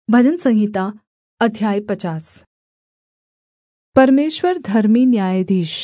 भजन संहिता अध्याय 50। परमेश्वर धर्मी न्यायाधीश।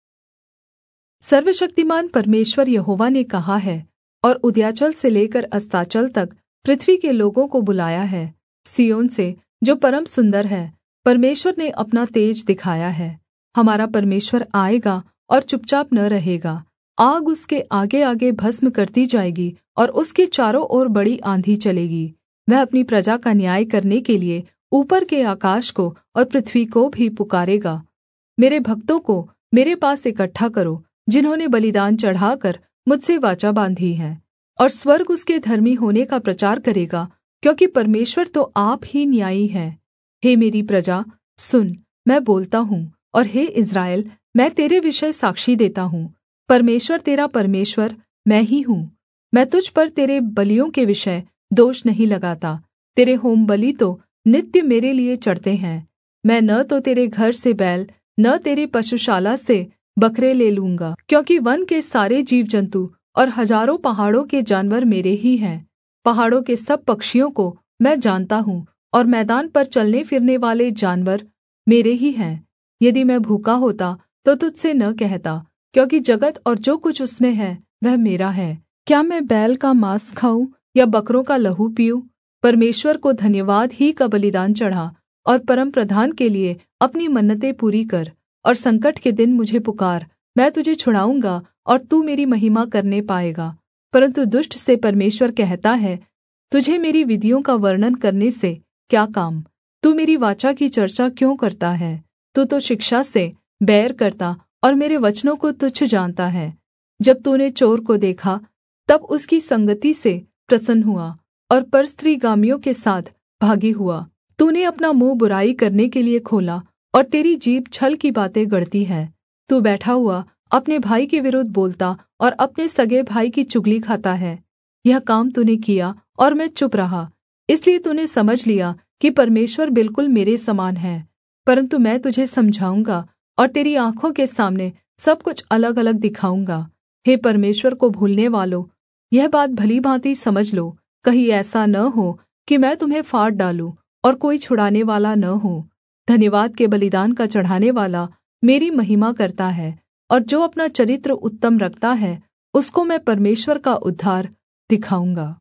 सर्वशक्तिमान परमेश्वर यहोवा ने कहा है और उदयाचल से लेकर अस्ताचल तक पृथ्वी के लोगों को बुलाया है। सिय्योन से जो परम सुन्दर है, परमेश्वर ने अपना तेज दिखाया है। हमारा परमेश्वर आएगा और चुपचाप न रहेगा। आग उसके आगे-आगे भस्म करती जाएगी और उसके चारों ओर बड़ी आँधी चलेगी। वह अपनी प्रजा का न्याय करने के लिए ऊपर के आकाश को और पृथ्वी को भी पुकारेगा। मेरे भक्तों को मेरे पास इकट्ठा करो, जिन्होंने बलिदान चढ़ाकर मुझसे वाचा बाँधी है। और स्वर्ग उसके धर्मी होने का प्रचार करेगा, क्योंकि परमेश्वर तो आप ही न्यायी है। हे मेरी प्रजा, सुन, मैं बोलता हूँ, और हे इस्राएल, मैं तेरे विषय साक्षी देता हूँ। परमेश्वर तेरा परमेश्वर मैं ही हूँ। मैं तुझ पर तेरे बलियों के विषय दोष नहीं लगाता। तेरे होमबलि तो नित्य मेरे लिए चढ़ते हैं। मैं न तो तेरे घर से बैल, न तेरे पशुशाला से बकरे ले लूँगा, क्योंकि वन के सारे जीवजन्तु और हजारों पहाड़ों के जानवर मेरे ही हैं। पहाड़ों के सब पक्षियों को मैं जानता हूँ, और मैदान पर चलने फिरने वाले जानवर मेरे ही हैं। यदि मैं भूखा होता तो तुझसे न कहता, क्योंकि जगत और जो कुछ उसमें है वह मेरा है। क्या मैं बैल का माँस खाऊँ या बकरों का लहू पीऊँ? परमेश्वर को धन्यवाद ही का बलिदान चढ़ा, और परमप्रधान के लिए अपनी मन्नतें पूरी कर। और संकट के दिन मुझे पुकार, मैं तुझे छुड़ाऊँगा, और तू मेरी महिमा करने पाएगा। परन्तु दुष्ट से परमेश्वर कहता है, तुझे मेरी विधियों का वर्णन करने से क्या काम? तू मेरी वाचा की चर्चा क्यों करता है? तू तो शिक्षा से बैर करता और मेरे वचनों को तुच्छ जानता है। जब तूने चोर को देखा, तब उसकी संगति से प्रसन्न हुआ, और परस्त्रीगामियों के साथ भागी हुआ। तूने अपना मुँह बुराई करने के लिए खोला, और तेरी जीभ छल की बातें गढ़ती है। तू बैठा हुआ अपने भाई के विरुद्ध बोलता और अपने सगे भाई की चुगली खाता है। यह काम तूने किया और मैं चुप रहा, इसलिए तूने समझ लिया कि परमेश्वर बिल्कुल मेरे समान है। परन्तु मैं तुझे समझाऊँगा और तेरी आँखों के सामने सब कुछ अलग-अलग दिखाऊँगा। हे परमेश्वर को भूलने वालों, यह बात भली भाँति समझ लो। कहीं ऐसा न हो कि मैं तुम्हें फाड़ डालूँ और कोई छुड़ाने वाला न हो। धन्यवाद के बलिदान का चढ़ाने वाला मेरी महिमा करता है, और जो अपना चरित्र उत्तम रखता है, उसको मैं परमेश्वर का उद्धार दिखाऊँगा।